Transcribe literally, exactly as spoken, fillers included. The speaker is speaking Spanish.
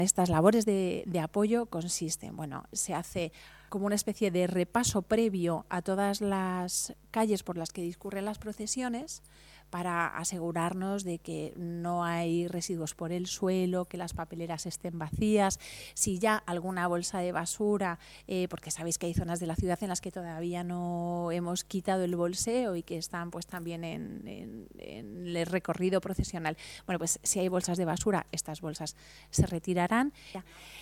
Estas labores de, de apoyo consisten, bueno, se hace como una especie de repaso previo a todas las calles por las que discurren las procesiones, para asegurarnos de que no hay residuos por el suelo, que las papeleras estén vacías, si ya alguna bolsa de basura, eh, porque sabéis que hay zonas de la ciudad en las que todavía no hemos quitado el bolseo y que están pues también en, en, en el recorrido procesional. Bueno, pues si hay bolsas de basura, estas bolsas se retirarán.